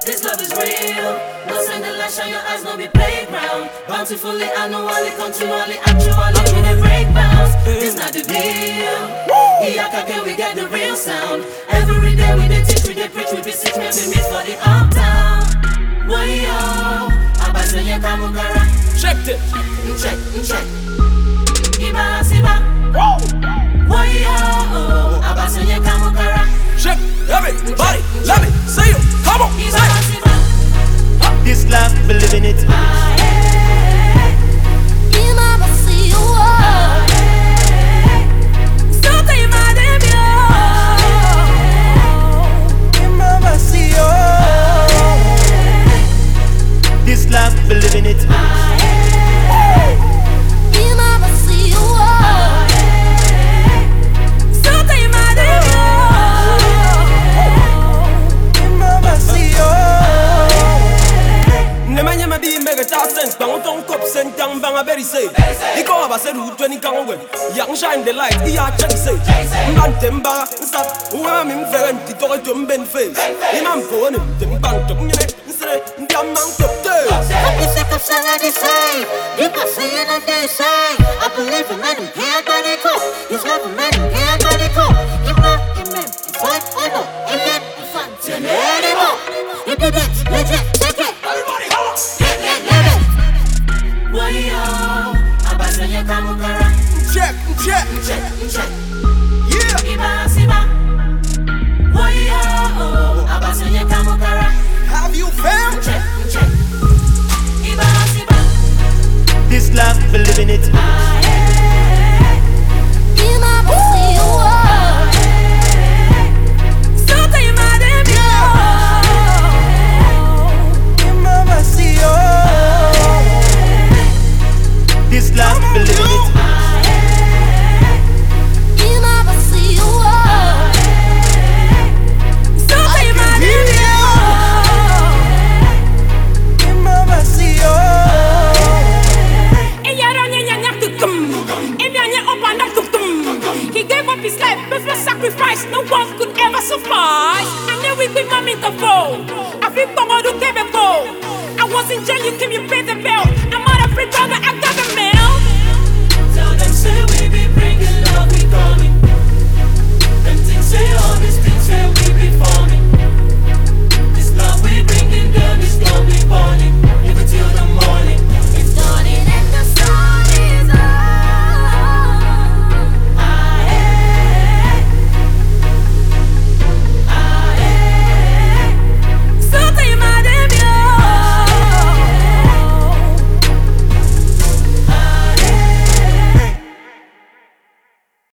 This love is real. No send the light, shine your eyes, no be playground. Bountifully, annually, continually, actually, when it break bounce. This not the deal. Iyaka, can we get the real sound? Every day we dey teach, we dey preach, we be sick, we be meet for the uptown. Wayo, abasenye kamukara. Check it. Check. Iba siba. Wayo, abasenye kamukara. Check. Everybody, let me see you. Come on. Iba siba. This life, we live in it. This life, we live in it. Nemanya be mega sense, bang on cup sent down bang a very say. He go up a said who 20 can win. Young shine the light, he are check say. Bantemba, stop, who am in very empty to Ben face. Imam phone, the bank to me, say, the amount of days. I believe in men who can't let it go. He's never men who can't let it go. Amen. It's like I know. Amen. It's fun to let it go. If you get legit, check it. Everybody, hold on. Wayo, abasenye kamukara. Check. Yeah. Iba siba. Wayo, abasenye kamukara. Have you found? Check. Iba siba. This life, we live in it. This life, we live in it. He gave up his life, before sacrifice, no one could ever suffice. I knew we could not meet the foe. I feel for all who came before. I was in jail, you came, you paid the bill. I'm not a free brother, I got the mail.